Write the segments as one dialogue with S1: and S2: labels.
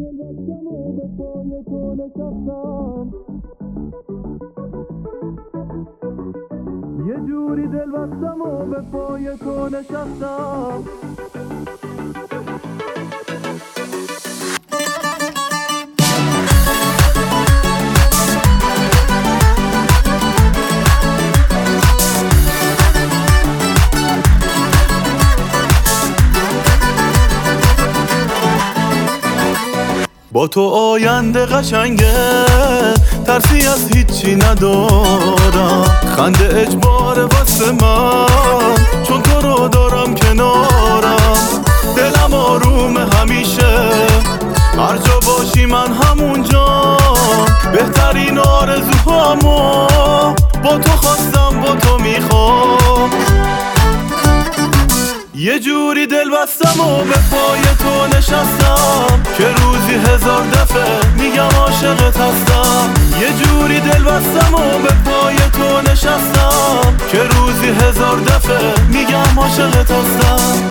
S1: دل بستم و به پای تو نشستم، یه جوری دل بستم و به پای تو نشستم. با تو آینده قشنگه، ترسی از هیچی ندارم، خنده اجباره واسه من چون تو رو دارم کنارم. دلم آرومه همیشه، هر جا باشی من همونجا، بهترین آرزوهامو با تو خواستم با تو میخوام. یه جوری دل بستم و به پای تو نشستم که روزی 1000 دفعه میگم عاشقت هستم. یه جوری دل بستم و به پای تو نشستم که روزی 1000 دفعه میگم عاشقت هستم.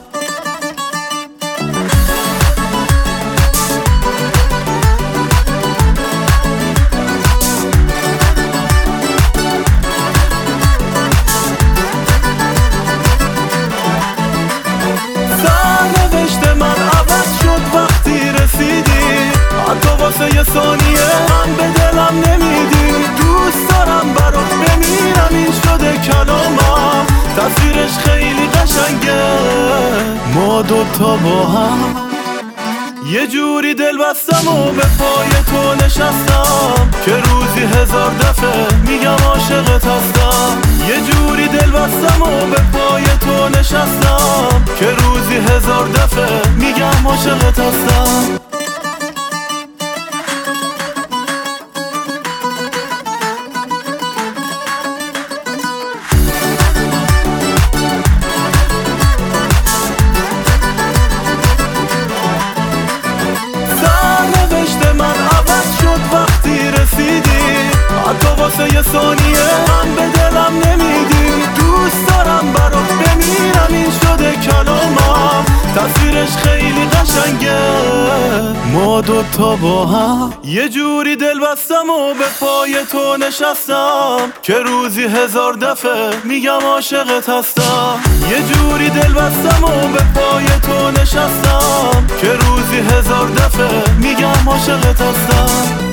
S1: واسه یه ثانیه من به دلم نمیدی، دوست دارم برات بمیرم، این شده کلامم، تصویرش خیلی قشنگه ما دوتا با هم. یه جوری دل بستم و به پای تو نشستم که روزی 1000 دفعه میگم عاشقت هستم. یه جوری دل بستم و به پای تو نشستم که روزی 1000 دفعه میگم عاشقت هستم. واسه یه ثانیه من به دلم نمیدی، دوست دارم برات بمیرم، این شده کلامم، تصویرش خیلی قشنگه ما دوتا با هم. یه جوری دل بستم و به پای تو نشستم که روزی 1000 دفعه میگم عاشقت هستم. یه جوری دل بستم و به پای تو نشستم که روزی 1000 دفعه میگم عاشقت هستم.